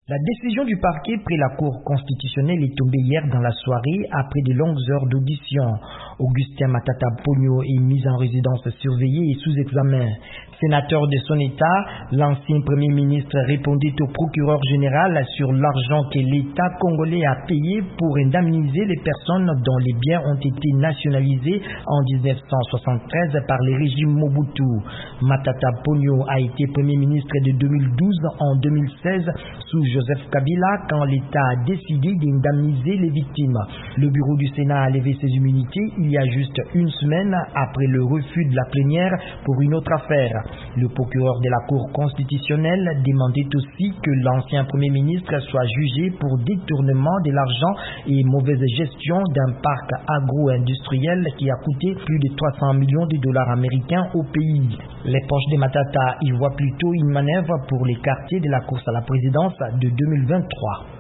La décision du parquet près la Cour constitutionnelle est tombée hier dans la soirée après de longues heures d'audition. Augustin Matata Ponyo est mis en résidence surveillée et sous examen. Sénateur de son État, l'ancien Premier ministre répondait au procureur général sur l'argent que l'État congolais a payé pour indemniser les personnes dont les biens ont été nationalisés en 1973 par le régime Mobutu. Matata Ponyo a été Premier ministre de 2012 en 2016 sous Joseph Kabila quand l'État a décidé d'indemniser les victimes. Le bureau du Sénat a levé ses immunités il y a juste une semaine après le refus de la plénière pour une autre affaire. Le procureur de la Cour constitutionnelle demandait aussi que l'ancien Premier ministre soit jugé pour détournement de l'argent et mauvaise gestion d'un parc agro-industriel qui a coûté plus de 300 millions de dollars américains au pays. Les poches de Matata y voient plutôt une manœuvre pour les quartiers de la course à la présidence de 2023.